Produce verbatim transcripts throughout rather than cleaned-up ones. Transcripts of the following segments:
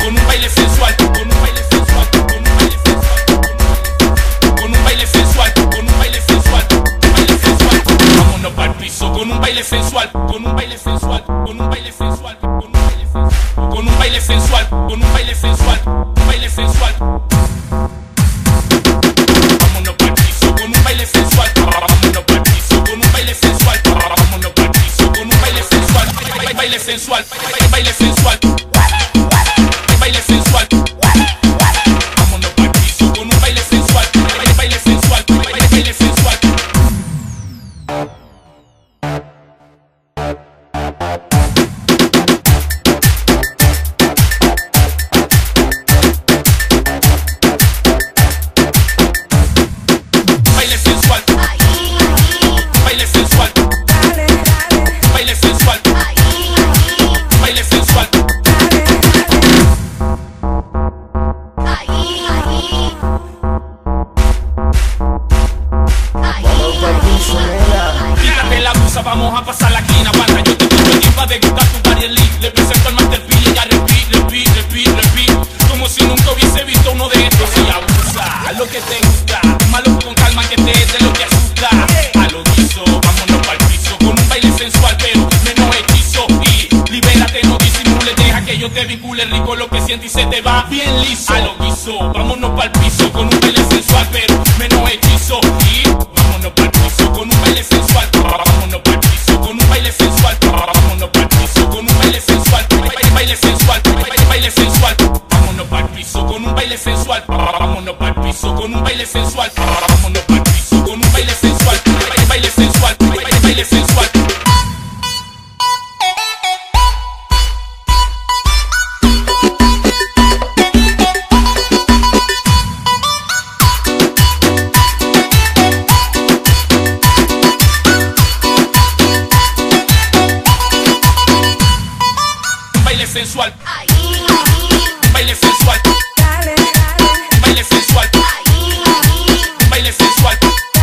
con un baile sensual, con un baile sensual, con un baile sensual, con un baile sensual, con un baile sensual, baile sensual. Vámonos pa'l piso con un baile sensual, con un baile sensual, con un baile sensual, con un baile sensual, con un baile sensual, con un baile sensual, un baile sensual. Vámonos pa'l piso con un baile sensual, vámonos pa'l piso con un baile sensual, vámonos pa'l piso con un baile sensual, baile sensual, baile sensual. Baile sensual, vámonos pa'l piso con un baile sensual, baile sensual, baile sensual. Baile sensual, baile sensual, baile sensual, baile sensual. Quítate la blusa, vamos a pasar la esquina. Aguanta, yo te quito el tiempo de gustar tu body league. Le presento al Master P y ella repeat, repeat, repeat, repeat. Como si nunca hubiese visto uno de estos. Y abusa, a lo que te gusta, malo con calma que te de lo que asusta. A lo guiso, vámonos pa'l piso con un baile sensual, pero menos hechizo. Y libérate, no disimules, deja que yo te vincule rico lo que sientes y se te va bien liso. A lo guiso, vámonos pa'l piso con un baile sensual, pero menos hechizo. Y vámonos pa'l piso con un baile sensual, vámonos pa'l piso con un baile sensual, vámonos pa'l piso con un baile sensual, baile sensual, baile sensual. Vámonos pa'l piso con un baile sensual, vámonos pa'l piso con un baile sensual, vámonos pa'l piso con un baile sensual, baile sensual, baile sensual. Baile sensual, baile sensual, baile sensual, baile sensual.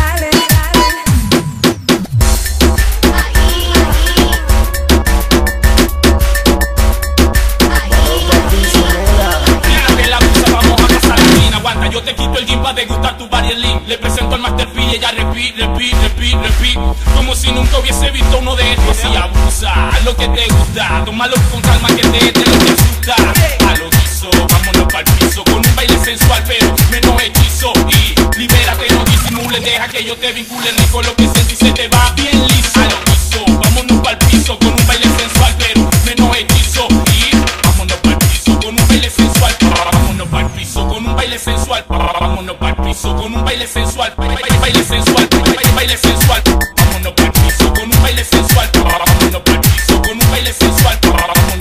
Quítate la blusa, vamos a pasar la esquina. Aguanta, yo te quito el gimba de gustar tu body link. Le presento al Master P y ella repeat, repeat, repeat, repeat. Como si nunca hubiese visto uno de estos. Y abusa, a lo que te gusta, tómalo con calma que te de lo que asusta. A lo guiso, vámonos pa'l piso con un baile sensual, pero menos hechizo. Y libérate, no disimules, deja que yo te vincule rico lo que sientes y se te va bien liso. A lo guiso, vámonos pa'l piso con un baile sensual, pero menos hechizo. Y vámonos pa'l piso con un baile sensual, vámonos pa'l piso con un baile sensual, vámonos pa'l piso con un baile sensual, baile sensual, baile sensual. Vámonos pa'l piso con un baile sensual, vámonos pa'l piso con un baile sensual, vámonos